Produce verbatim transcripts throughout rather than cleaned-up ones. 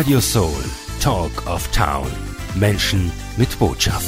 Radio Soul, Talk of Town. Menschen mit Botschaft.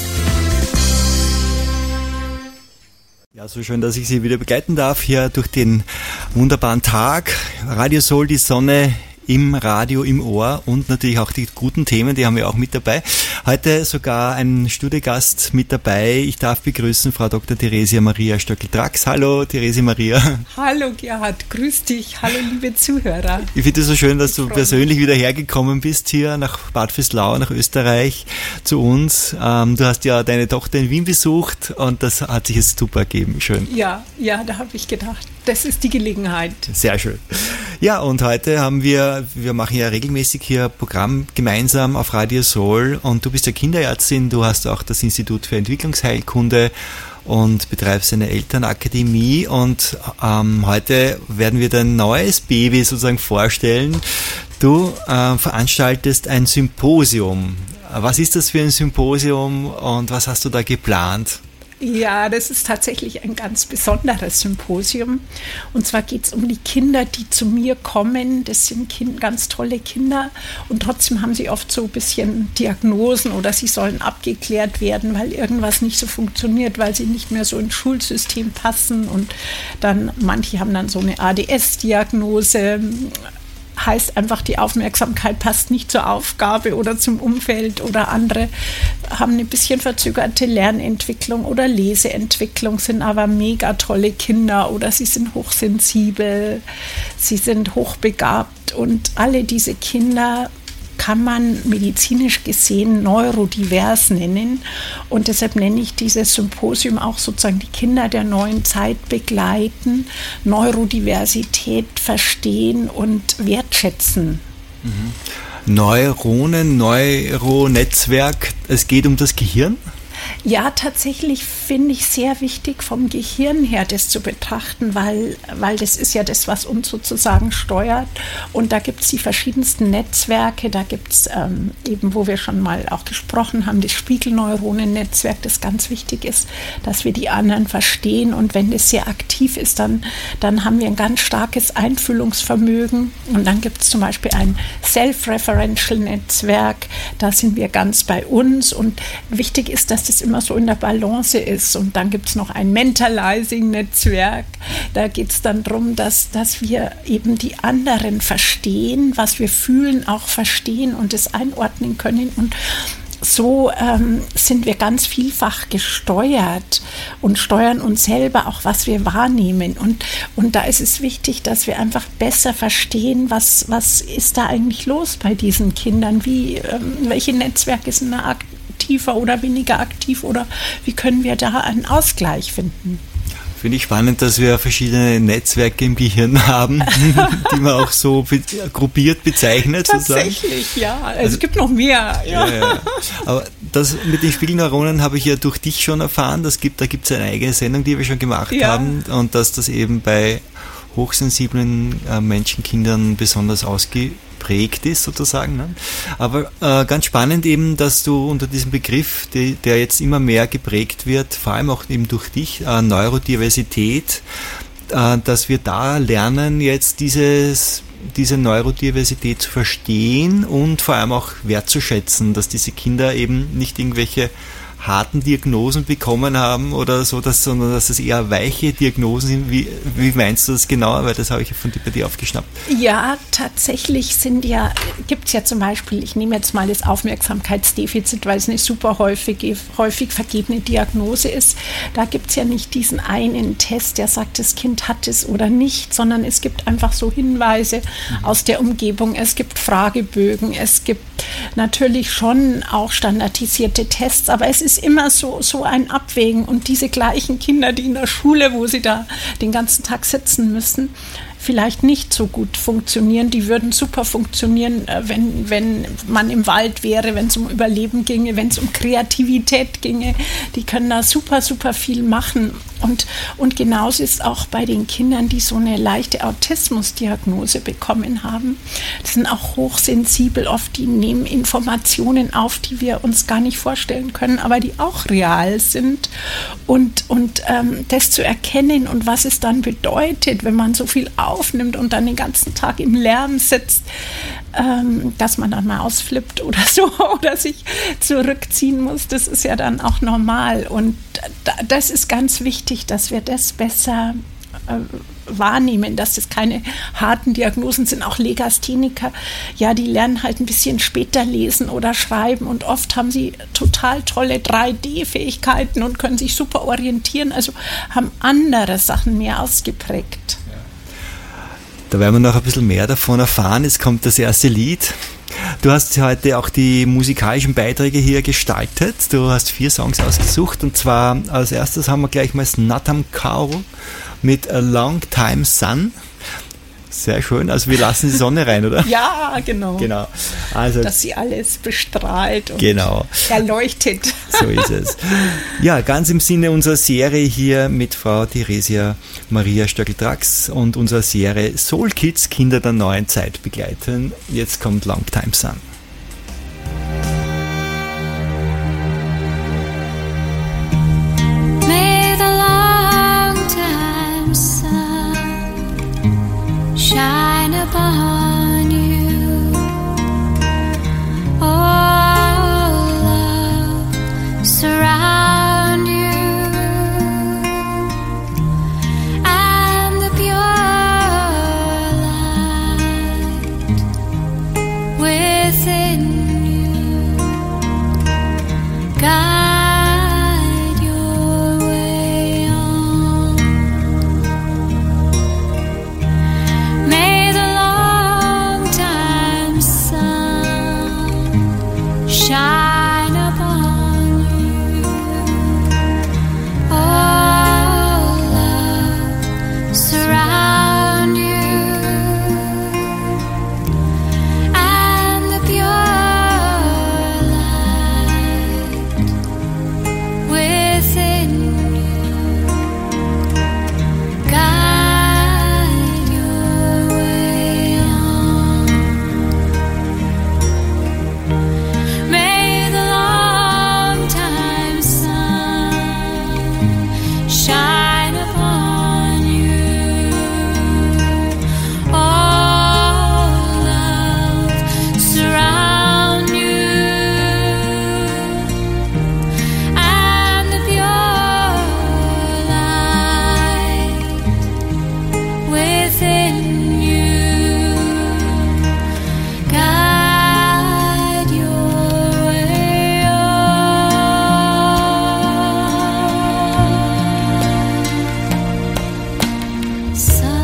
Ja, so schön, dass ich Sie wieder begleiten darf hier durch den wunderbaren Tag. Radio Soul, die Sonne im Radio, im Ohr und natürlich auch die guten Themen, die haben wir auch mit dabei. Heute sogar ein Studiogast mit dabei. Ich darf begrüßen Frau Doktor Theresia Maria Stöckl-Drax. Hallo Theresia Maria. Hallo Gerhard, grüß dich. Hallo liebe Zuhörer. Ich finde es so schön, dass ich du persönlich wieder hergekommen bist hier nach Bad Vöslau, nach Österreich zu uns. Ähm, du hast ja deine Tochter in Wien besucht und das hat sich jetzt super ergeben. Schön. Ja, ja, da habe ich gedacht, das ist die Gelegenheit. Sehr schön. Ja, und heute haben wir, wir machen ja regelmäßig hier Programm gemeinsam auf Radio Soul und du bist ja Kinderärztin, du hast auch das Institut für Entwicklungsheilkunde und betreibst eine Elternakademie und ähm, heute werden wir dein neues Baby sozusagen vorstellen. Du äh, veranstaltest ein Symposium. Was ist das für ein Symposium und was hast du da geplant? Ja, das ist tatsächlich ein ganz besonderes Symposium. Und zwar geht es um die Kinder, die zu mir kommen. Das sind kind, ganz tolle Kinder und trotzdem haben sie oft so ein bisschen Diagnosen oder sie sollen abgeklärt werden, weil irgendwas nicht so funktioniert, weil sie nicht mehr so ins Schulsystem passen. Und dann manche haben dann so eine A D S-Diagnose. Heißt einfach, die Aufmerksamkeit passt nicht zur Aufgabe oder zum Umfeld oder andere haben eine bisschen verzögerte Lernentwicklung oder Leseentwicklung, sind aber mega tolle Kinder oder sie sind hochsensibel, sie sind hochbegabt und alle diese Kinder kann man medizinisch gesehen neurodivers nennen und deshalb nenne ich dieses Symposium auch sozusagen die Kinder der neuen Zeit begleiten, Neurodiversität verstehen und wertschätzen. Mhm. Neuronen, Neuronetzwerk, es geht um das Gehirn? Ja, tatsächlich finde ich sehr wichtig, vom Gehirn her das zu betrachten, weil, weil das ist ja das, was uns sozusagen steuert. Und da gibt es die verschiedensten Netzwerke, da gibt es ähm, eben, wo wir schon mal auch gesprochen haben, das Spiegelneuronennetzwerk, das ganz wichtig ist, dass wir die anderen verstehen. Und wenn das sehr aktiv ist, dann, dann haben wir ein ganz starkes Einfühlungsvermögen. Und dann gibt es zum Beispiel ein Self-Referential-Netzwerk, da sind wir ganz bei uns. Und wichtig ist, dass das immer so in der Balance ist. Und dann gibt es noch ein Mentalizing-Netzwerk. Da geht es dann darum, dass, dass wir eben die anderen verstehen, was wir fühlen, auch verstehen und es einordnen können. Und so ähm, sind wir ganz vielfach gesteuert und steuern uns selber auch, was wir wahrnehmen. Und, und da ist es wichtig, dass wir einfach besser verstehen, was, was ist da eigentlich los bei diesen Kindern, wie, ähm, welche Netzwerke sind da aktiver oder weniger aktiv oder wie können wir da einen Ausgleich finden. Finde ich spannend, dass wir verschiedene Netzwerke im Gehirn haben, die man auch so be- gruppiert bezeichnet. Tatsächlich, sozusagen. Ja. Also, also es gibt noch mehr. Ja. Ja, ja. Aber das mit den Spiegelneuronen habe ich ja durch dich schon erfahren. Das gibt, da gibt es eine eigene Sendung, die wir schon gemacht ja. haben und dass das eben bei hochsensiblen äh, Menschenkindern besonders ausgeprägt ist sozusagen. Ne? Aber äh, ganz spannend eben, dass du unter diesem Begriff, die, der jetzt immer mehr geprägt wird, vor allem auch eben durch dich, äh, Neurodiversität, äh, dass wir da lernen, jetzt dieses, diese Neurodiversität zu verstehen und vor allem auch wertzuschätzen, dass diese Kinder eben nicht irgendwelche harten Diagnosen bekommen haben oder so, dass, sondern dass es eher weiche Diagnosen sind. Wie, wie meinst du das genauer? Weil das habe ich von dir bei dir aufgeschnappt. Ja, tatsächlich sind ja, gibt es ja zum Beispiel, ich nehme jetzt mal das Aufmerksamkeitsdefizit, weil es eine super häufig, häufig vergebene Diagnose ist. Da gibt es ja nicht diesen einen Test, der sagt, das Kind hat es oder nicht, sondern es gibt einfach so Hinweise mhm. aus der Umgebung. Es gibt Fragebögen, es gibt natürlich schon auch standardisierte Tests, aber es ist immer so, so ein Abwägen und diese gleichen Kinder, die in der Schule, wo sie da den ganzen Tag sitzen müssen, vielleicht nicht so gut funktionieren. Die würden super funktionieren, wenn, wenn man im Wald wäre, wenn es um Überleben ginge, wenn es um Kreativität ginge. Die können da super, super viel machen. Und, und genauso ist auch bei den Kindern, die so eine leichte Autismusdiagnose bekommen haben. Die sind auch hochsensibel oft, die nehmen Informationen auf, die wir uns gar nicht vorstellen können. Aber aber die auch real sind. Und, und ähm, das zu erkennen und was es dann bedeutet, wenn man so viel aufnimmt und dann den ganzen Tag im Lärm sitzt, ähm, dass man dann mal ausflippt oder so oder sich zurückziehen muss, das ist ja dann auch normal. Und das ist ganz wichtig, dass wir das besser äh, wahrnehmen, dass das keine harten Diagnosen sind. Auch Legastheniker, ja, die lernen halt ein bisschen später lesen oder schreiben und oft haben sie total tolle drei D Fähigkeiten und können sich super orientieren, also haben andere Sachen mehr ausgeprägt. Da werden wir noch ein bisschen mehr davon erfahren. Jetzt kommt das erste Lied. Du hast heute auch die musikalischen Beiträge hier gestaltet. Du hast vier Songs ausgesucht und zwar als erstes haben wir gleich mal Snatam Kaur mit A Long Time Sun. Sehr schön, also wir lassen die Sonne rein, oder? Ja, genau. Genau. Also, dass sie alles bestrahlt und genau. erleuchtet. So ist es. Ja, ganz im Sinne unserer Serie hier mit Frau Theresia Maria Stöckl-Drax und unserer Serie Soul Kids, Kinder der neuen Zeit begleiten. Jetzt kommt Long Time Sun. Shine upon you, oh love, surround you, and the pure light within you, guide your way on. May the long time sun shine upon you, oh love, surround you, and the pure light within you, guide your way on. May the long time sun shine upon you, oh love, surround you, and the pure light within you, guide your way on. Sun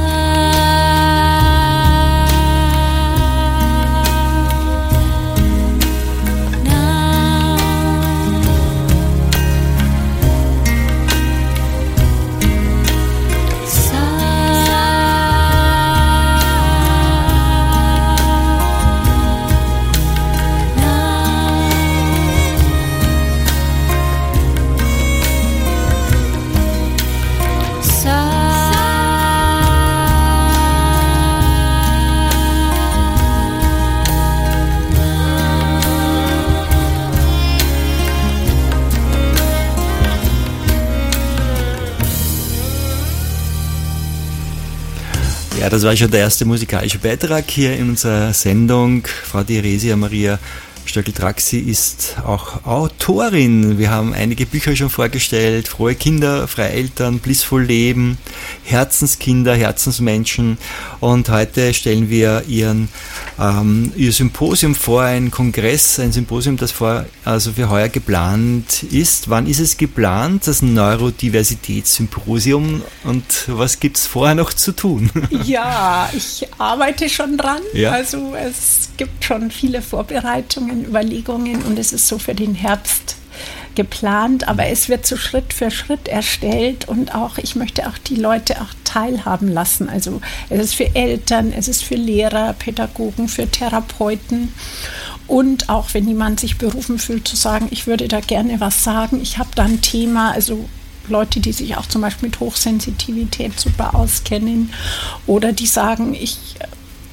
Ja, das war schon der erste musikalische Beitrag hier in unserer Sendung. Frau Theresia Maria Stöckl-Drax ist auch Autorin. Wir haben einige Bücher schon vorgestellt. Frohe Kinder, freie Eltern, Blissvoll Leben, Herzenskinder, Herzensmenschen. Und heute stellen wir ihren, ähm, ihr Symposium vor, ein Kongress, ein Symposium, das vor, also für heuer geplant ist. Wann ist es geplant? Das Neurodiversitätssymposium. Und was gibt es vorher noch zu tun? Ja, ich arbeite schon dran. Ja. Also es gibt schon viele Vorbereitungen, Überlegungen und es ist so für den Herbst geplant, aber es wird so Schritt für Schritt erstellt und auch, ich möchte auch die Leute auch teilhaben lassen. Also es ist für Eltern, es ist für Lehrer, Pädagogen, für Therapeuten und auch wenn jemand sich berufen fühlt zu sagen, ich würde da gerne was sagen, ich habe da ein Thema, also Leute, die sich auch zum Beispiel mit Hochsensitivität super auskennen oder die sagen, ich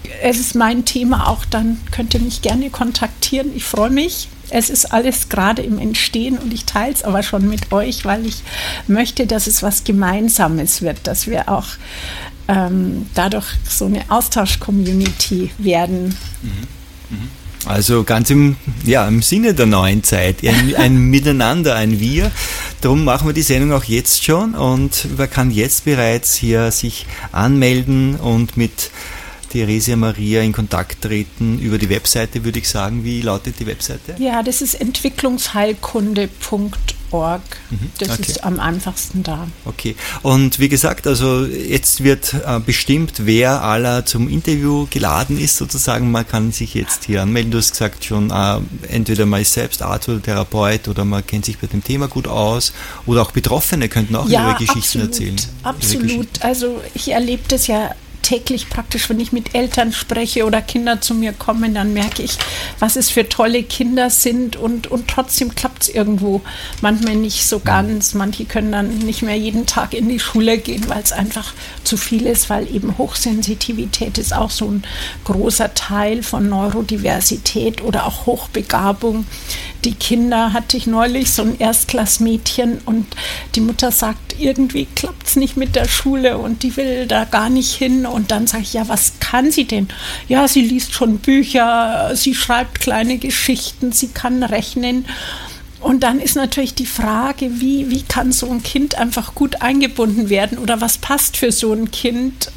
es ist mein Thema auch, dann könnt ihr mich gerne kontaktieren. Ich freue mich. Es ist alles gerade im Entstehen und ich teile es aber schon mit euch, weil ich möchte, dass es was Gemeinsames wird, dass wir auch ähm, dadurch so eine Austausch-Community werden. Also ganz im, ja, im Sinne der neuen Zeit, ein, ein Miteinander, ein Wir. Darum machen wir die Sendung auch jetzt schon und man kann jetzt bereits hier sich anmelden und mit Theresia Maria in Kontakt treten über die Webseite, würde ich sagen. Wie lautet die Webseite? Ja, das ist entwicklungsheilkunde punkt org. Das okay. ist am einfachsten da. Okay. Und wie gesagt, also jetzt wird äh, bestimmt, wer aller zum Interview geladen ist, sozusagen. Man kann sich jetzt hier anmelden. Du hast gesagt schon, äh, entweder man ist selbst Arzt oder Therapeut oder man kennt sich bei dem Thema gut aus oder auch Betroffene könnten auch Ja, ihre Geschichten absolut, erzählen. Absolut. Also ich erlebe das ja täglich praktisch, wenn ich mit Eltern spreche oder Kinder zu mir kommen, dann merke ich, was es für tolle Kinder sind und, und trotzdem klappt es irgendwo manchmal nicht so ganz. Manche können dann nicht mehr jeden Tag in die Schule gehen, weil es einfach zu viel ist, weil eben Hochsensitivität ist auch so ein großer Teil von Neurodiversität oder auch Hochbegabung. Die Kinder hatte ich neulich, so ein Erstklassmädchen und die Mutter sagt, irgendwie klappt es nicht mit der Schule und die will da gar nicht hin. Und dann sage ich, ja, was kann sie denn? Ja, sie liest schon Bücher, sie schreibt kleine Geschichten, sie kann rechnen. Und dann ist natürlich die Frage, wie, wie kann so ein Kind einfach gut eingebunden werden oder was passt für so ein Kind?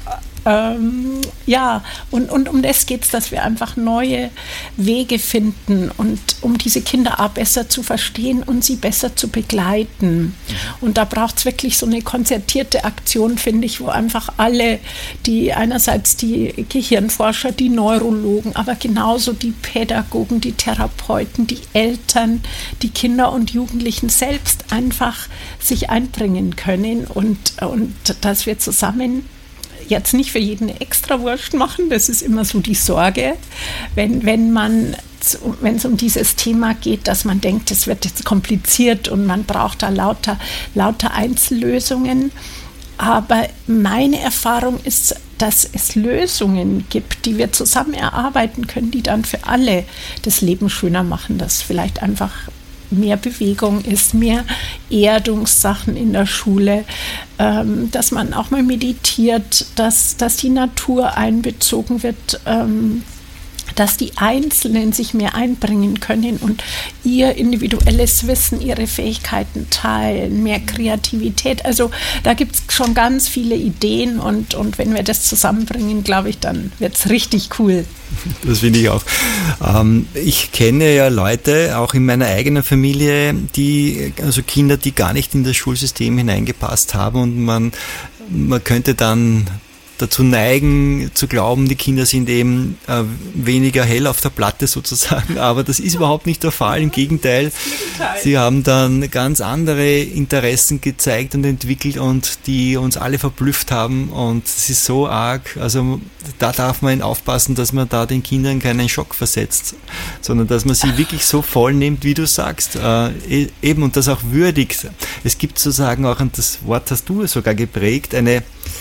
Ähm, ja, und, und um das geht es, dass wir einfach neue Wege finden und um diese Kinder auch besser zu verstehen und sie besser zu begleiten. Und da braucht es wirklich so eine konzertierte Aktion, finde ich, wo einfach alle, die einerseits die Gehirnforscher, die Neurologen, aber genauso die Pädagogen, die Therapeuten, die Eltern, die Kinder und Jugendlichen selbst einfach sich einbringen können und, und dass wir zusammen jetzt nicht für jeden eine Extrawurst machen, das ist immer so die Sorge, wenn, wenn man, wenn es um dieses Thema geht, dass man denkt, es wird jetzt kompliziert und man braucht da lauter, lauter Einzellösungen. Aber meine Erfahrung ist, dass es Lösungen gibt, die wir zusammen erarbeiten können, die dann für alle das Leben schöner machen, dass vielleicht einfach mehr Bewegung ist, mehr Erdungssachen in der Schule, ähm, dass man auch mal meditiert, dass, dass die Natur einbezogen wird, ähm, dass die Einzelnen sich mehr einbringen können und ihr individuelles Wissen, ihre Fähigkeiten teilen, mehr Kreativität. Also da gibt es schon ganz viele Ideen und, und wenn wir das zusammenbringen, glaube ich, dann wird es richtig cool. Das finde ich auch. Ähm, ich kenne ja Leute, auch in meiner eigenen Familie, die, also Kinder, die gar nicht in das Schulsystem hineingepasst haben und man, man könnte dann dazu neigen, zu glauben, die Kinder sind eben äh, weniger hell auf der Platte sozusagen, aber das ist überhaupt nicht der Fall, im Gegenteil, sie haben dann ganz andere Interessen gezeigt und entwickelt und die uns alle verblüfft haben und es ist so arg, also da darf man aufpassen, dass man da den Kindern keinen Schock versetzt, sondern dass man sie wirklich so voll nimmt, wie du sagst, äh, eben und das auch würdigt. Es gibt sozusagen auch, und das Wort hast du sogar geprägt, eine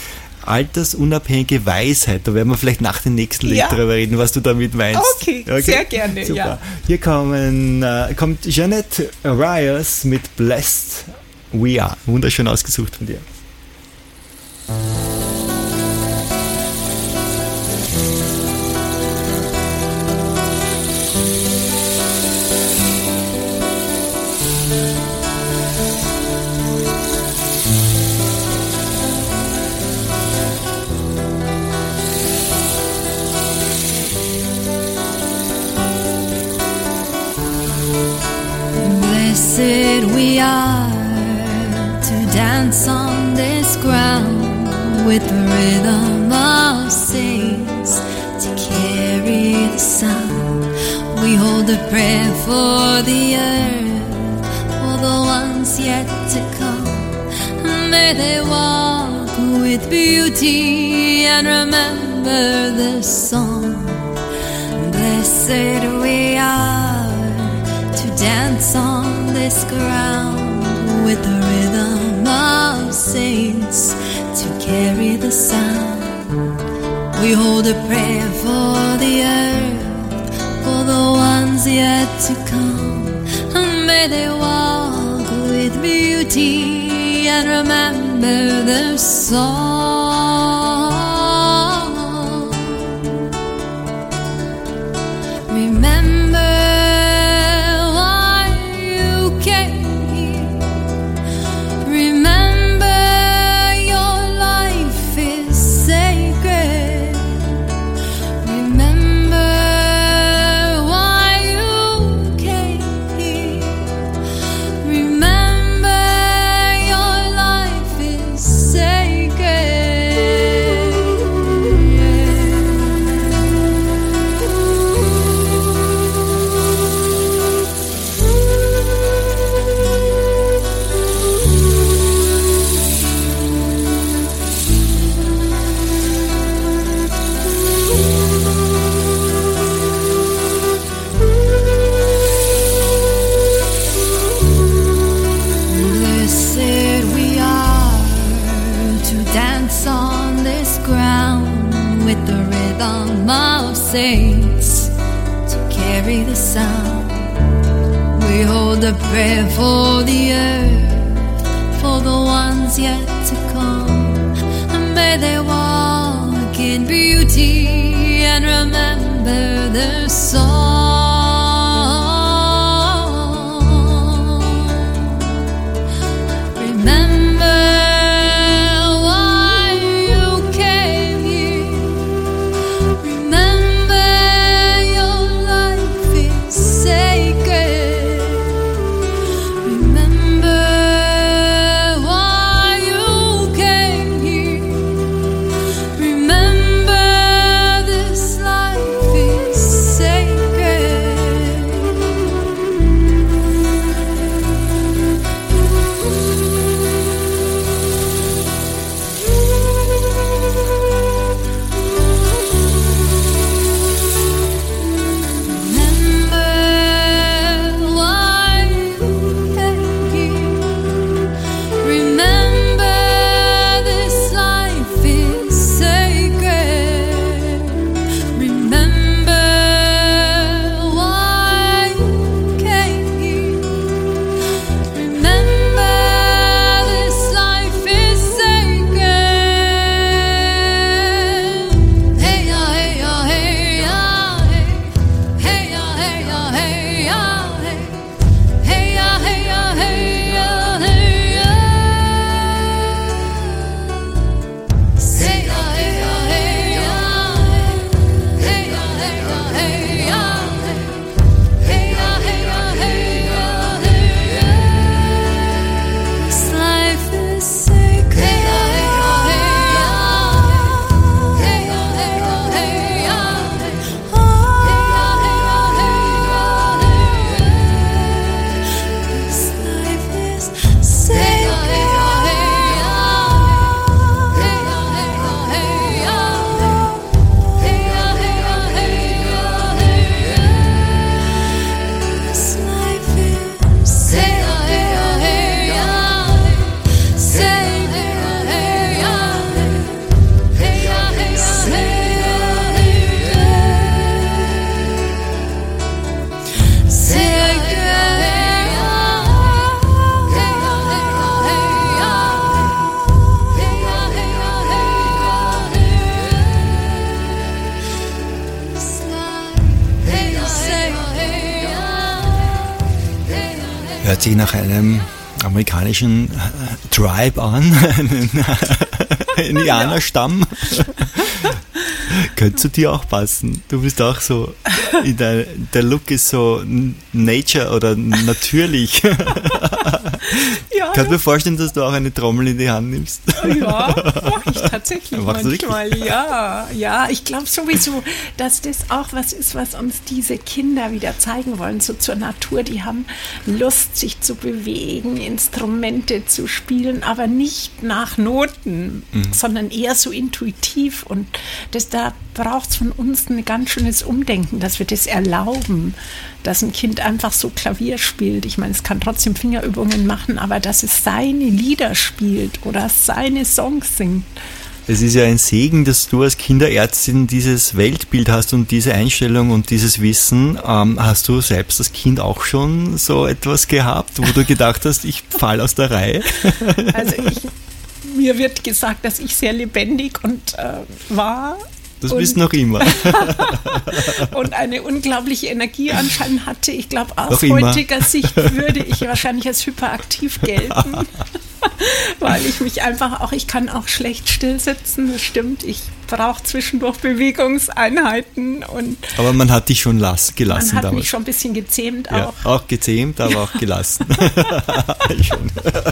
altersunabhängige Weisheit. Da werden wir vielleicht nach dem nächsten Lied ja. darüber reden, was du damit meinst. Okay, okay? Sehr gerne. Super. Ja. Hier kommen, äh, kommt Jeanette Arias mit Blessed We Are. Wunderschön ausgesucht von dir. Blessed we are to dance on this ground with the rhythm of saints to carry the sound. We hold a prayer for the earth, for the ones yet to come. May they walk with beauty and remember the song. Blessed we are to dance on this ground with the rhythm of saints to carry the sound. We hold a prayer for the earth, for the ones yet to come, and may they walk with beauty and remember the song. Remember why you came here. Remember your life is sacred. Remember why you came here. Remember your life is sacred. Blessed we are to dance on this ground with the rhythm of saints to carry the sound. We hold a prayer for the earth, for the ones yet to come, and may they walk in beauty and remember the song. Remember why you came here. Remember your life is sacred. Remember why you came here. Remember this life is sacred. Remember why you came here. Remember this life is sacred. Remember why you came here. Remember this life is sacred. Hey ya, hey ya, hey ya, hey. Hey ya, hey ya, hey ya, hey. Hey ya, hey ya, hey ya, hey ya. Say ya, hey ya, hey ya, hey. Hey ya, hey ya, hey ya, hey. Hey ya, hey ya, hey ya, hey ya. This life is sacred. Hey ya, hey ya, hey ya, hey. Hey ya, hey ya, hey ya, hey. Oh. Hey ya, hey ya, hey ya, hey. This life is sacred. Hey ya, hey ya, hey ya, hey. Hey ya, hey ya, hey ya, hey. Hey ya, hey ya, hey ya, hey. This life is sacred. Hey ya, hey ya, hey ya, hey. Say hey ya, hey ya, hey. Hey ya, hey ya, hey ya, hey. Sacred. Hey ya, hey ya, hey ya, hey ya. Hey ya, hey ya, hey ya, hey. This life is sacred. Hey ya, hey ya, hey. Hört sich nach einem amerikanischen äh, Tribe an, einen äh, Indianerstamm. Könnte zu dir auch passen. Du bist auch so, in der, der Look ist so n- nature oder natürlich. Ja, Kann mir vorstellen, dass du auch eine Trommel in die Hand nimmst. ja, mache ich tatsächlich Machst du manchmal. Ja, ja, ich glaube sowieso, dass das auch was ist, was uns diese Kinder wieder zeigen wollen, so zur Natur. Die haben Lust, sich zu bewegen, Instrumente zu spielen, aber nicht nach Noten, mhm. sondern eher so intuitiv. Und das, da braucht es von uns ein ganz schönes Umdenken, dass wir das erlauben, dass ein Kind einfach so Klavier spielt. Ich meine, es kann trotzdem Fingerübungen machen, aber dass es seine Lieder spielt oder seine Songs singt. Es ist ja ein Segen, dass du als Kinderärztin dieses Weltbild hast und diese Einstellung und dieses Wissen. Ähm, hast du selbst als Kind auch schon so etwas gehabt, wo du gedacht hast, ich falle aus der Reihe? Also ich, mir wird gesagt, dass ich sehr lebendig und äh, war. Das bist noch immer. Und eine unglaubliche Energie anscheinend hatte. Ich glaube, aus noch heutiger immer. Sicht würde ich wahrscheinlich als hyperaktiv gelten. Weil ich mich einfach auch, ich kann auch schlecht still sitzen, das stimmt. Ich brauche zwischendurch Bewegungseinheiten. Und aber man hat dich schon las- gelassen man hat damals. mich schon ein bisschen gezähmt ja, auch. Auch gezähmt, aber ja. auch gelassen. Schön.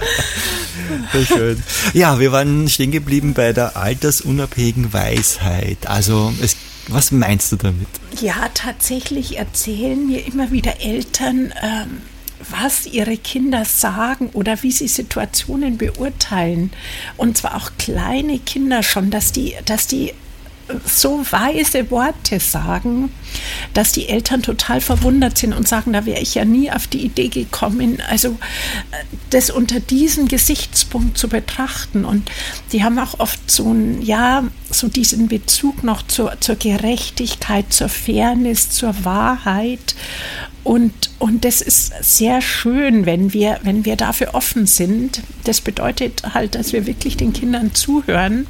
Sehr schön. Ja, wir waren stehen geblieben bei der altersunabhängigen Weisheit. Also, es, was meinst du damit? Ja, tatsächlich erzählen mir immer wieder Eltern, ähm, was ihre Kinder sagen oder wie sie Situationen beurteilen. Und zwar auch kleine Kinder schon, dass die, dass die so weise Worte sagen, dass die Eltern total verwundert sind und sagen, da wäre ich ja nie auf die Idee gekommen, also das unter diesem Gesichtspunkt zu betrachten. Und die haben auch oft so ein, ja, so diesen Bezug noch zur, zur Gerechtigkeit, zur Fairness, zur Wahrheit. Und, und das ist sehr schön, wenn wir, wenn wir dafür offen sind. Das bedeutet halt, dass wir wirklich den Kindern zuhören,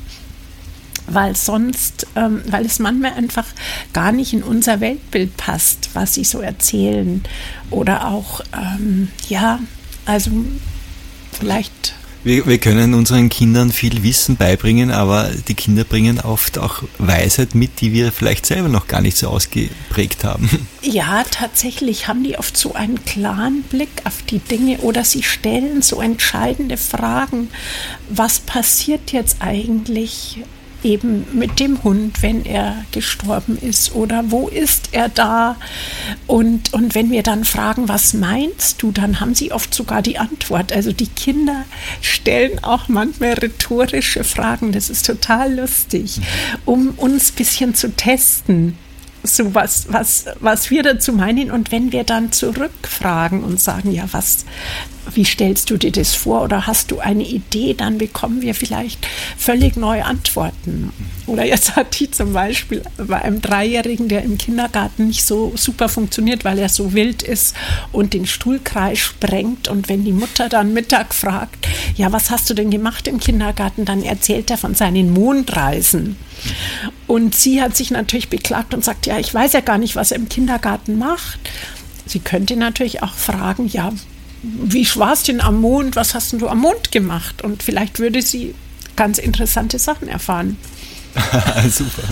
weil sonst, ähm, weil es manchmal einfach gar nicht in unser Weltbild passt, was sie so erzählen. Oder auch, ähm, ja, also vielleicht... Wir, wir können unseren Kindern viel Wissen beibringen, aber die Kinder bringen oft auch Weisheit mit, die wir vielleicht selber noch gar nicht so ausgeprägt haben. Ja, tatsächlich haben die oft so einen klaren Blick auf die Dinge oder sie stellen so entscheidende Fragen. Was passiert jetzt eigentlich eben mit dem Hund, wenn er gestorben ist, oder wo ist er da? Und, und wenn wir dann fragen, was meinst du, dann haben sie oft sogar die Antwort. Also die Kinder stellen auch manchmal rhetorische Fragen, das ist total lustig, um uns ein bisschen zu testen. So was, was, was wir dazu meinen. Und wenn wir dann zurückfragen und sagen, ja, was, wie stellst du dir das vor oder hast du eine Idee, dann bekommen wir vielleicht völlig neue Antworten. Oder jetzt hat die zum Beispiel bei einem Dreijährigen, der im Kindergarten nicht so super funktioniert, weil er so wild ist und den Stuhlkreis sprengt. Und wenn die Mutter dann Mittag fragt, ja, was hast du denn gemacht im Kindergarten, dann erzählt er von seinen Mondreisen. Und sie hat sich natürlich beklagt und sagt, ja, ich weiß ja gar nicht, was er im Kindergarten macht. Sie könnte natürlich auch fragen, ja, wie war es denn am Mond, was hast denn du am Mond gemacht? Und vielleicht würde sie ganz interessante Sachen erfahren. Super.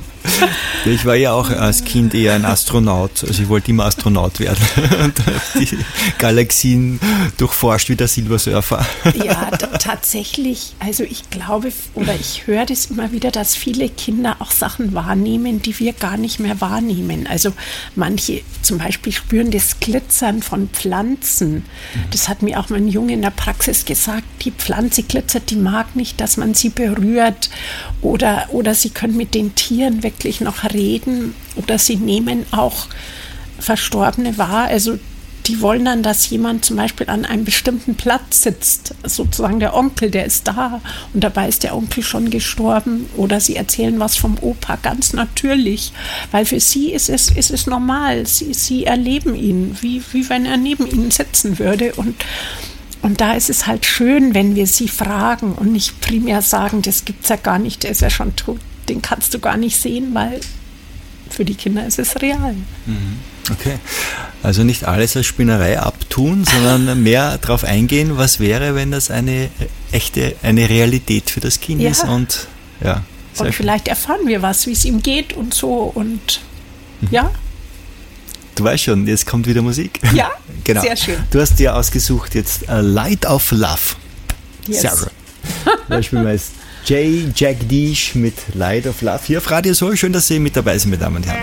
Ich war ja auch als Kind eher ein Astronaut, also ich wollte immer Astronaut werden und die Galaxien durchforscht wie der Silbersurfer. Ja, t- tatsächlich, also ich glaube oder ich höre das immer wieder, dass viele Kinder auch Sachen wahrnehmen, die wir gar nicht mehr wahrnehmen. Also manche zum Beispiel spüren das Glitzern von Pflanzen. Das hat mir auch mein Junge in der Praxis gesagt, die Pflanze glitzert, die mag nicht, dass man sie berührt oder, oder sie können mit den Tieren wirklich noch reden oder sie nehmen auch Verstorbene wahr. Also die wollen dann, dass jemand zum Beispiel an einem bestimmten Platz sitzt, sozusagen der Onkel, der ist da und dabei ist der Onkel schon gestorben, oder sie erzählen was vom Opa, ganz natürlich, weil für sie ist es, ist es normal, sie, sie erleben ihn, wie, wie wenn er neben ihnen sitzen würde, und Und da ist es halt schön, wenn wir sie fragen und nicht primär sagen, das gibt's ja gar nicht, der ist ja schon tot, den kannst du gar nicht sehen, weil für die Kinder ist es real. Okay, also nicht alles als Spinnerei abtun, sondern mehr darauf eingehen, was wäre, wenn das eine echte, eine Realität für das Kind ja. ist, und ja. Und schön. Vielleicht erfahren wir was, wie es ihm geht und so, und mhm. ja. Du weißt schon, jetzt kommt wieder Musik. Ja, genau. Sehr schön. Du hast dir ausgesucht jetzt uh, Light of Love. Yes. Sarah. Da spielen wir jetzt Jay Jagdish mit Light of Love. Hier auf Radio Soul. Schön, dass Sie mit dabei sind, meine Damen und Herren.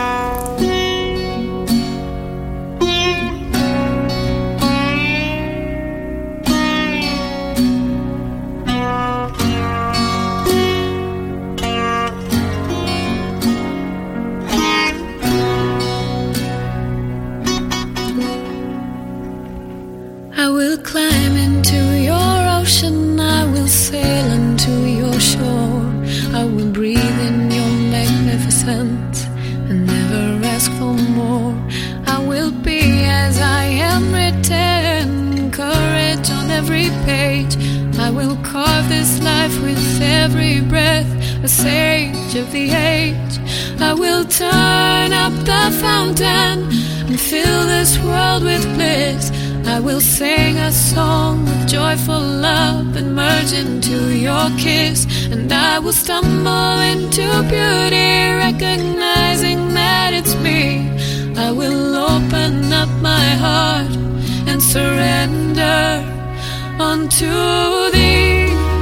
I will climb into your ocean, I will sail into your shore. content and never ask for more. I will be as I am written, courage on every page. I will carve this life with every breath, a sage of the age. I will turn up the fountain and fill this world with bliss. I will sing a song of joyful love and merge into your kiss. And I will stumble into beauty, recognizing that it's me. I will open up my heart and surrender unto thee.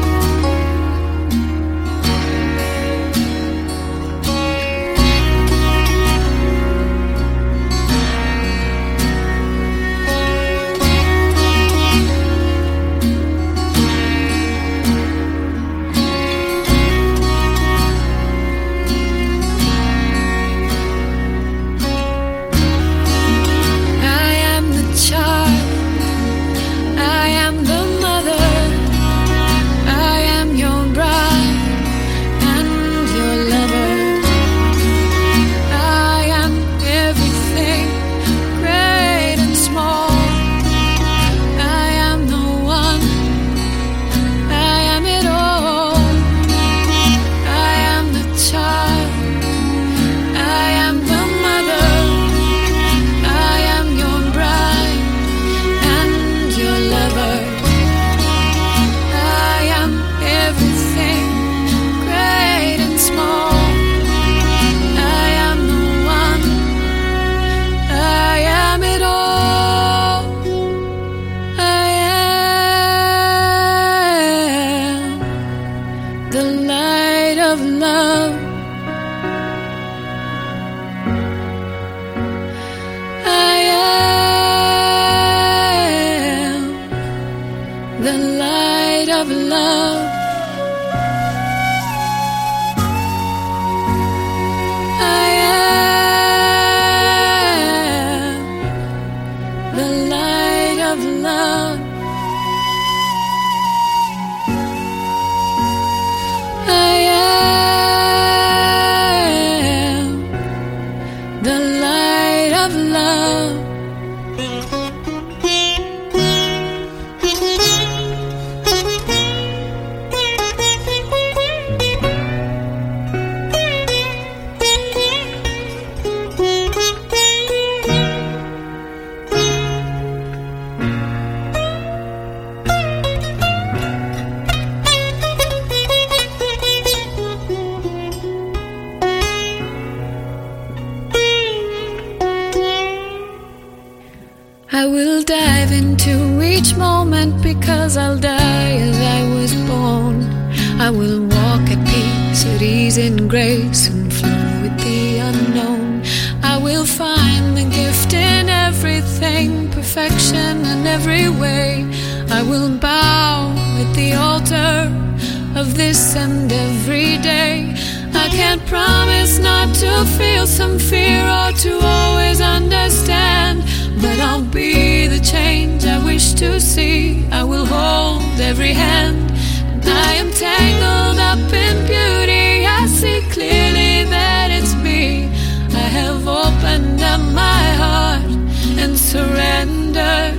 I will dive into each moment because I'll die as I was born. I will walk at peace, at ease and grace, and flow with the unknown. I will find the gift in everything, perfection in every way. I will bow at the altar of this and every day. I can't promise not to feel some fear or to always understand, but I'll be the change I wish to see. I will hold every hand, and I am tangled up in beauty. I see clearly that it's me. I have opened up my heart and surrendered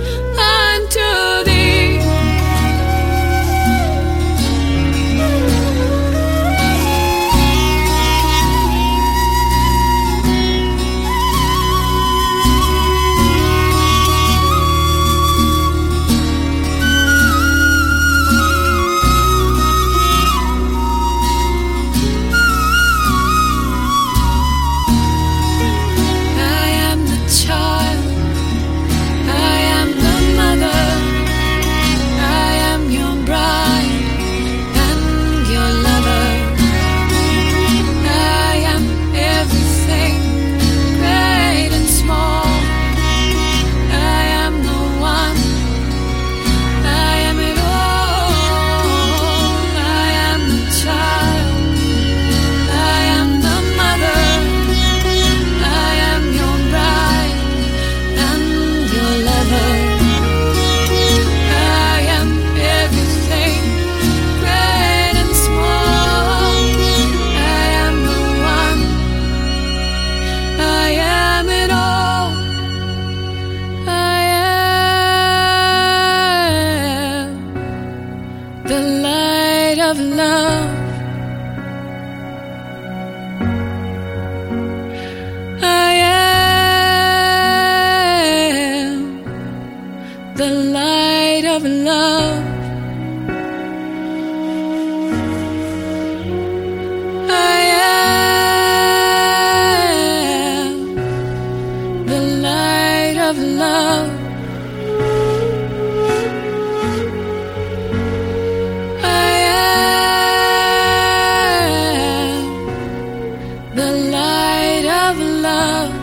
unto thee. the light of love.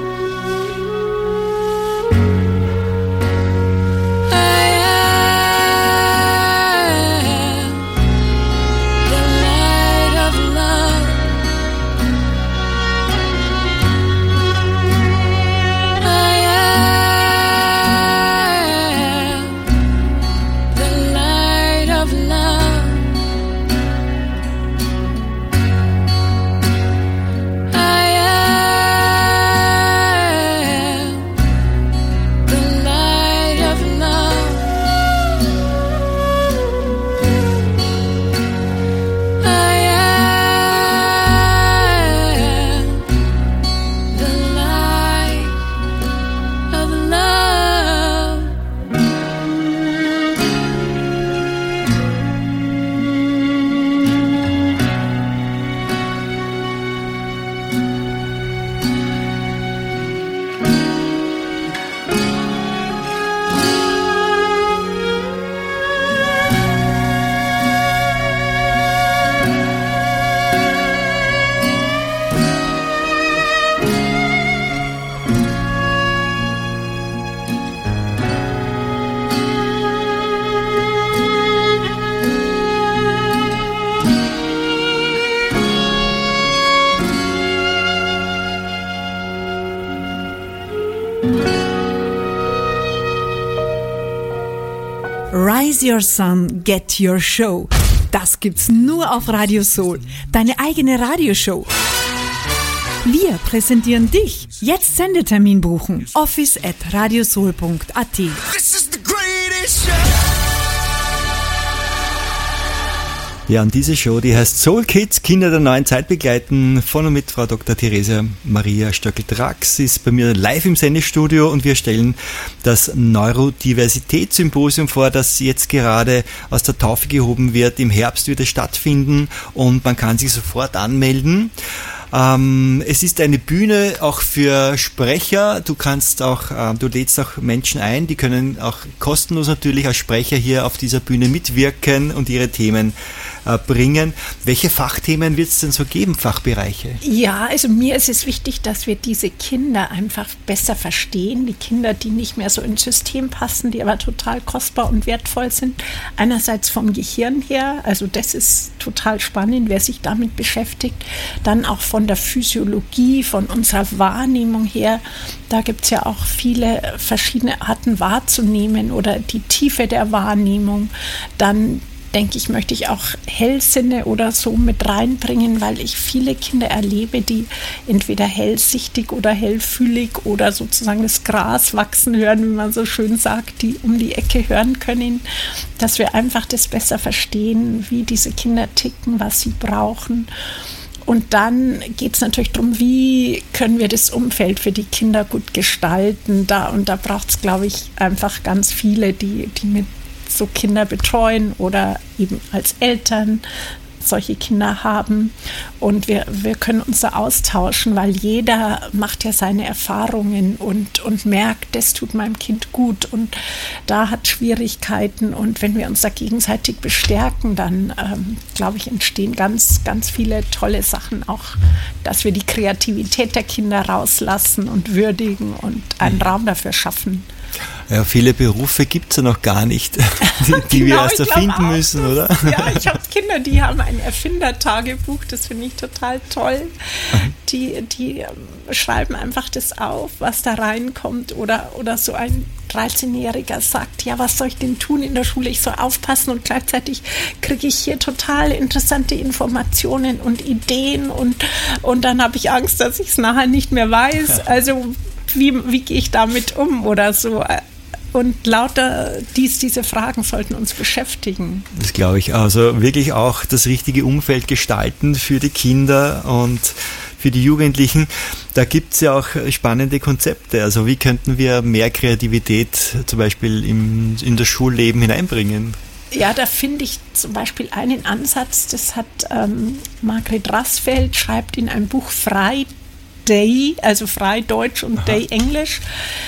Rise Your Sun, Get Your Show. Das gibt's nur auf Radio Soul. Deine eigene Radioshow. Wir präsentieren dich. Jetzt Sendetermin buchen. office at radiosoul punkt a t. This is the greatest show. Ja, und diese Show, die heißt Soul Kids, Kinder der neuen Zeit begleiten, von und mit Frau Doktor Theresia Maria Stöckl-Drax, ist bei mir live im Sendestudio und wir stellen das Neurodiversitätssymposium vor, das jetzt gerade aus der Taufe gehoben wird. Im Herbst wird es stattfinden und man kann sich sofort anmelden. Ähm, es ist eine Bühne auch für Sprecher. Du kannst auch, äh, du lädst auch Menschen ein, die können auch kostenlos natürlich als Sprecher hier auf dieser Bühne mitwirken und ihre Themen äh, bringen. Welche Fachthemen wird es denn so geben, Fachbereiche? Ja, also mir ist es wichtig, dass wir diese Kinder einfach besser verstehen. Die Kinder, die nicht mehr so ins System passen, die aber total kostbar und wertvoll sind. Einerseits vom Gehirn her, also das ist total spannend, wer sich damit beschäftigt. Dann auch von Von der Physiologie, von unserer Wahrnehmung her, da gibt es ja auch viele verschiedene Arten wahrzunehmen oder die Tiefe der Wahrnehmung. Dann denke ich, möchte ich auch Hellsinne oder so mit reinbringen, weil ich viele Kinder erlebe, die entweder hellsichtig oder hellfühlig oder sozusagen das Gras wachsen hören, wie man so schön sagt, die um die Ecke hören können, dass wir einfach das besser verstehen, wie diese Kinder ticken, was sie brauchen. Und dann geht es natürlich darum, wie können wir das Umfeld für die Kinder gut gestalten. Da, und da braucht es, glaube ich, einfach ganz viele, die, die mit so Kinder betreuen oder eben als Eltern solche Kinder haben. Und wir, wir können uns da austauschen, weil jeder macht ja seine Erfahrungen und, und merkt, das tut meinem Kind gut und da hat Schwierigkeiten. Und wenn wir uns da gegenseitig bestärken, dann, ähm, glaube ich, entstehen ganz, ganz viele tolle Sachen. Auch, dass wir die Kreativität der Kinder rauslassen und würdigen und einen Raum dafür schaffen. Ja, viele Berufe gibt es ja noch gar nicht, die, die genau, wir erst erfinden auch, müssen, oder? Ja, ich habe Kinder, die haben ein Erfindertagebuch, das finde ich total toll. Die, die schreiben einfach das auf, was da reinkommt. Oder, oder so ein dreizehnjähriger sagt, ja, was soll ich denn tun in der Schule? Ich soll aufpassen und gleichzeitig kriege ich hier total interessante Informationen und Ideen und, und dann habe ich Angst, dass ich es nachher nicht mehr weiß. Also wie, wie gehe ich damit um oder so? Und lauter dies, diese Fragen sollten uns beschäftigen. Das glaube ich. Also wirklich auch das richtige Umfeld gestalten für die Kinder und für die Jugendlichen. Da gibt es ja auch spannende Konzepte. Also wie könnten wir mehr Kreativität zum Beispiel im, in das Schulleben hineinbringen? Ja, da finde ich zum Beispiel einen Ansatz, das hat ähm, Margret Rassfeld, schreibt in einem Buch Frei Day, also Frei Deutsch und Aha. Day Englisch,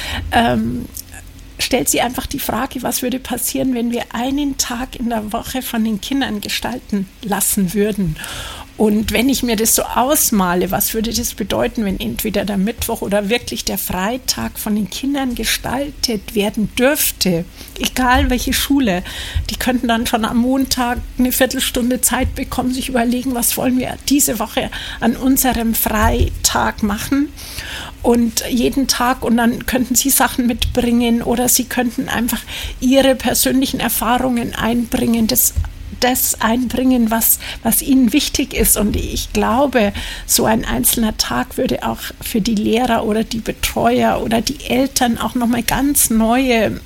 ähm, stellt sie einfach die Frage, was würde passieren, wenn wir einen Tag in der Woche von den Kindern gestalten lassen würden. Und wenn ich mir das so ausmale, was würde das bedeuten, wenn entweder der Mittwoch oder wirklich der Freitag von den Kindern gestaltet werden dürfte, egal welche Schule, die könnten dann schon am Montag eine Viertelstunde Zeit bekommen, sich überlegen, was wollen wir diese Woche an unserem Freitag machen. Und jeden Tag, und dann könnten sie Sachen mitbringen oder sie könnten einfach ihre persönlichen Erfahrungen einbringen, das, das einbringen, was, was ihnen wichtig ist. Und ich glaube, so ein einzelner Tag würde auch für die Lehrer oder die Betreuer oder die Eltern auch nochmal ganz neue,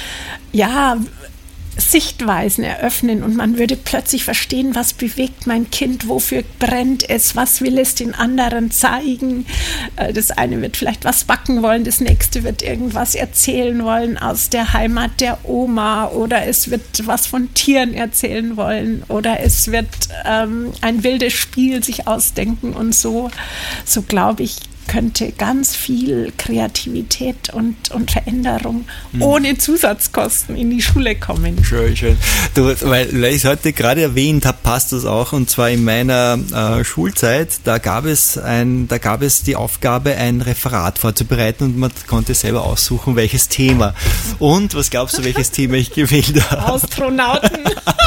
ja, Sichtweisen eröffnen und man würde plötzlich verstehen, was bewegt mein Kind, wofür brennt es, was will es den anderen zeigen. Das eine wird vielleicht was backen wollen, das nächste wird irgendwas erzählen wollen aus der Heimat der Oma oder es wird was von Tieren erzählen wollen oder es wird ähm, ein wildes Spiel sich ausdenken und so, so glaube ich, könnte ganz viel Kreativität und, und Veränderung mhm. ohne Zusatzkosten in die Schule kommen. Schön, schön. Du, weil, weil ich es heute gerade erwähnt habe, passt das auch. Und zwar in meiner äh, Schulzeit, da gab es ein, da gab es die Aufgabe, ein Referat vorzubereiten und man konnte selber aussuchen, welches Thema. Und was glaubst du, welches Thema ich gewählt habe? Astronauten.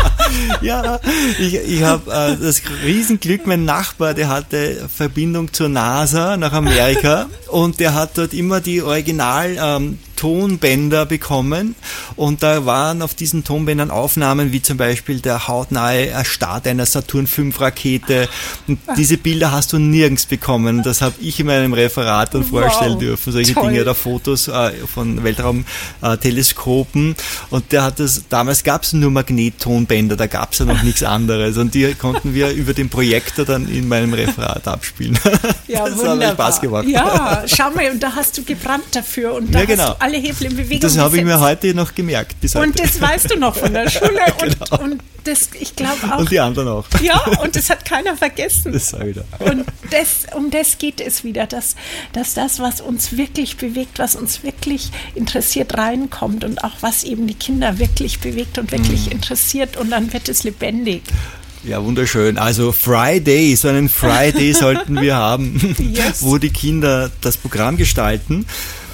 Ja, ich, ich habe äh, das Riesenglück, mein Nachbar, der hatte Verbindung zur NASA nach Amerika und der hat dort immer die Original ähm, Tonbänder bekommen und da waren auf diesen Tonbändern Aufnahmen wie zum Beispiel der hautnahe Start einer Saturn fünf Rakete und diese Bilder hast du nirgends bekommen. Das habe ich in meinem Referat dann wow, vorstellen dürfen, solche toll. Dinge oder Fotos äh, von Weltraumteleskopen äh, und der hat das, damals gab es nur Magnettonbänder, da gab es ja noch nichts anderes und die konnten wir über den Projektor dann in meinem Referat abspielen. Ja, das wunderbar. hat Spaß gemacht. Ja, schau mal, und da hast du gebrannt dafür und da ja, genau. hast du alle Hebel in Bewegung Das habe ich mir gesetzt. heute noch gemerkt. Bis und heute. Das weißt du noch von der Schule Genau. und, und das, ich glaube auch. Und die anderen auch. Ja, und das hat keiner vergessen. Das sage ich da. Und das, um das geht es wieder, dass, dass das, was uns wirklich bewegt, was uns wirklich interessiert, reinkommt und auch was eben die Kinder wirklich bewegt und wirklich mm. interessiert und dann wird es lebendig. Ja, wunderschön. Also Friday, so einen Friday sollten wir haben, yes. wo die Kinder das Programm gestalten.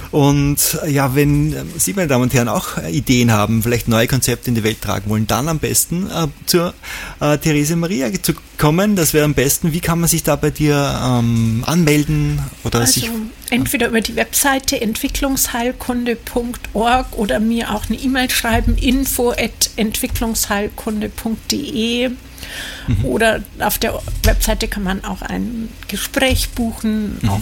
Und ja, wenn Sie, meine Damen und Herren, auch Ideen haben, vielleicht neue Konzepte in die Welt tragen wollen, dann am besten äh, zur äh, Therese Maria zu kommen. Das wäre am besten. Wie kann man sich da bei dir ähm, anmelden? Oder also sich, entweder über die Webseite entwicklungsheilkunde punkt org oder mir auch eine E-Mail schreiben, info at entwicklungsheilkunde punkt de. Mhm. Oder auf der Webseite kann man auch ein Gespräch buchen. Mhm. Auf,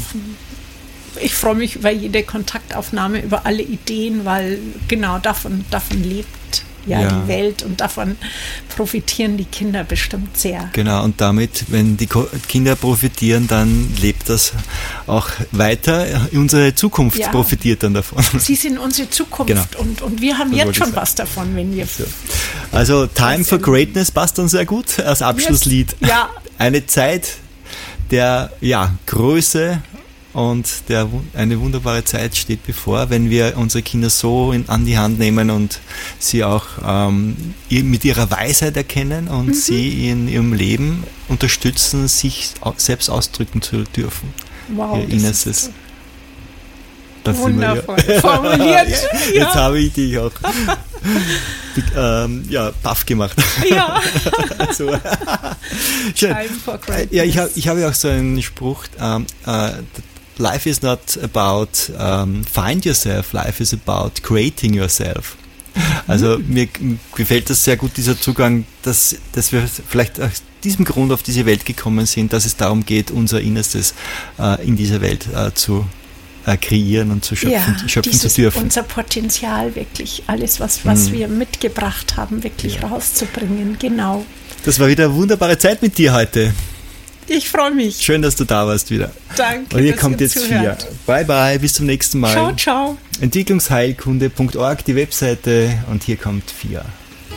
ich freue mich über jede Kontaktaufnahme, über alle Ideen, weil genau davon, davon lebt ja, ja die Welt und davon profitieren die Kinder bestimmt sehr. Genau, und damit, wenn die Kinder profitieren, dann lebt das auch weiter. Unsere Zukunft ja. profitiert dann davon. Sie sind unsere Zukunft genau. und, und wir haben das jetzt schon was davon, wenn wir... So. Also Time for Greatness passt dann sehr gut als Abschlusslied. Yes. Ja. Eine Zeit der ja, Größe und der, eine wunderbare Zeit steht bevor, wenn wir unsere Kinder so in, an die Hand nehmen und sie auch ähm, mit ihrer Weisheit erkennen und mhm. sie in ihrem Leben unterstützen, sich selbst ausdrücken zu dürfen. Wow, ihr Innerstes. Das wundervoll ja. formuliert. Jetzt ja. habe ich dich auch ähm, ja, baff gemacht. Ja. so. Schön. Ja, ich habe ich hab ja auch so einen Spruch, ähm, äh, Life is not about um, find yourself, life is about creating yourself. Also mir gefällt das sehr gut, dieser Zugang, dass, dass wir vielleicht aus diesem Grund auf diese Welt gekommen sind, dass es darum geht, unser Innerstes äh, in dieser Welt äh, zu äh, kreieren und zu schöpfen, ja, schöpfen dieses, zu dürfen. Unser Potenzial wirklich, alles, was, was hm. wir mitgebracht haben, wirklich ja. rauszubringen, genau. Das war wieder eine wunderbare Zeit mit dir heute. Ich freue mich. Schön, dass du da warst wieder. Danke. Und hier kommt jetzt vier. Bye bye, bis zum nächsten Mal. Ciao, ciao. Entwicklungsheilkunde punkt org, die Webseite, und hier kommt vier.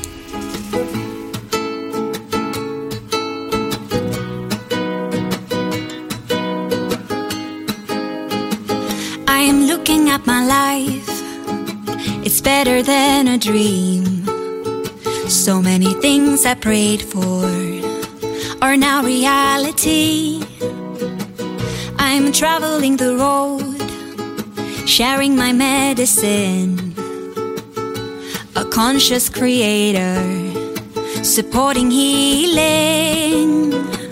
I am looking at my life. It's better than a dream. So many things I prayed for are now reality. I'm traveling the road, sharing my medicine. A conscious creator, supporting healing.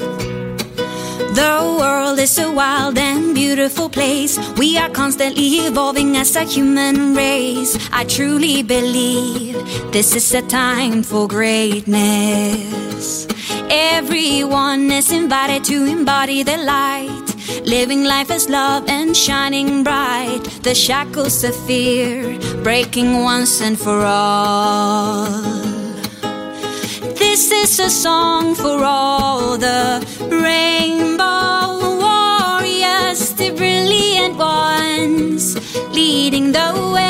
The world is a wild and beautiful place. We are constantly evolving as a human race. I truly believe this is a time for greatness. Everyone is invited to embody the light, living life as love and shining bright. The shackles of fear breaking once and for all. This is a song for all the rainbow warriors, the brilliant ones leading the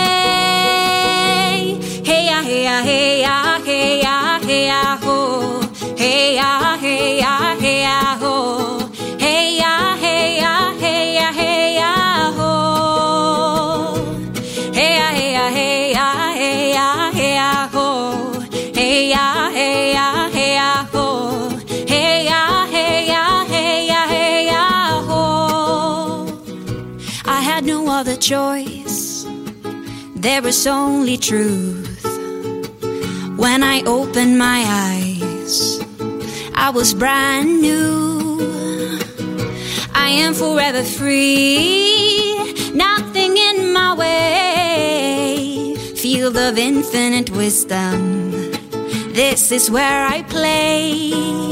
way. Hey ya, hey ya, hey ya, hey ya, hey ya, ho. Hey ya, hey ya, hey ya, ho. Hey ya, hey ya, hey ya, hey ya, ho. Hey ya, hey ya, hey ya, hey ya, hey ya, ho. Hey ya, hey ya, hey ya, ho. Hey ya, hey ya, hey ya, hey ya, ho. I had no other choice. There was only truth. When I opened my eyes, I was brand new. I am forever free. Nothing in my way. Field of infinite wisdom. This is where I play.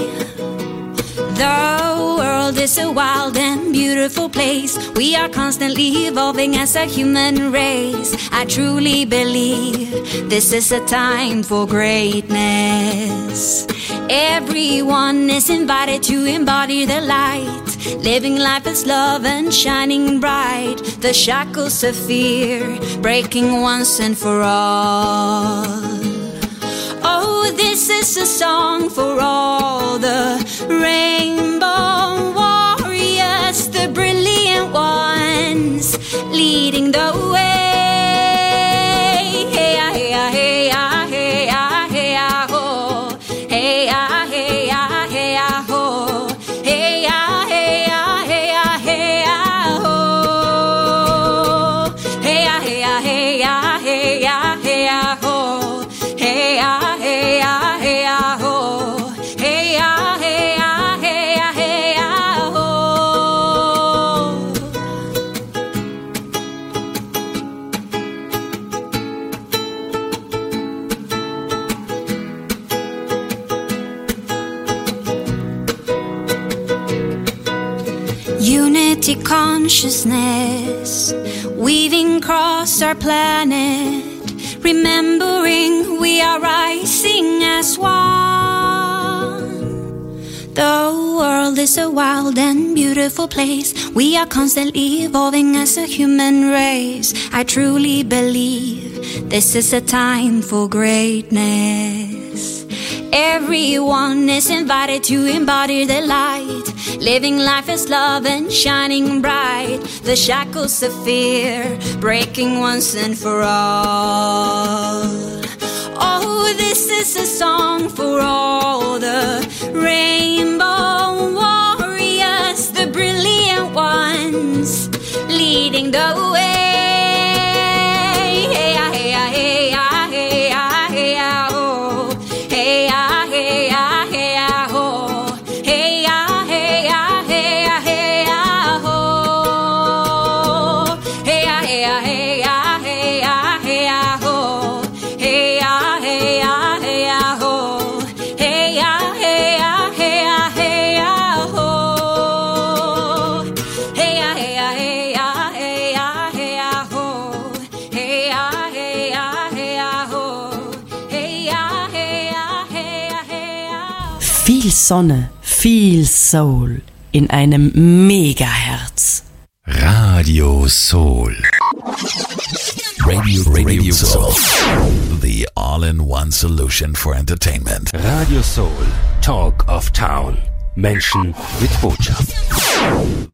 The world is a wild and beautiful place. We are constantly evolving as a human race. I truly believe this is a time for greatness. Everyone is invited to embody the light, living life as love and shining bright. The shackles of fear breaking once and for all. Oh, this is a song for all the rainbow warriors, the brilliant ones leading the way. Hey ya, hey ya, hey ya, hey ya, hey ya, ho. Hey ya, hey ya, hey ya, ho. Hey ya, hey ya, hey ya, hey ya, ho. Hey ya, hey ya, hey ya, hey ya, hey ya, ho. Hey ya, hey ya, hey ya, ho. Hey ya, hey ya, hey ya, hey ya, ho. Unity consciousness weaving across our planet, remembering we are rising as one. The world is a wild and beautiful place. We are constantly evolving as a human race. I truly believe this is a time for greatness. Everyone is invited to embody the light, living life as love and shining bright. The shackles of fear breaking once and for all. Oh, this is a song for all the rainbow warriors, the brilliant ones leading the way. Hey ya, hey ya, hey ya, hey ya, hey ya, oh. Hey ya, hey ya, hey ya, ho. Hey ya, hey ya, hey ya, hey ya, ho. Hey ya, hey ya, hey ya, hey ya, hey ya, ho. Hey ya, hey ya, hey ya, ho. Hey ya, hey ya, hey ya, hey ya, ho. Hey ya, hey ya, hey ya, hey ya, hey ya, ho. Hey ya, hey ya, hey ya, ho. Hey ya, hey ya, hey ya, hey ya, ho. Viel Sonne, viel Soul in einem Megaherz. Radio Soul. Radio, Radio Soul. The all-in-one solution for entertainment. Radio Soul. Talk of Town. Menschen mit Botschaft.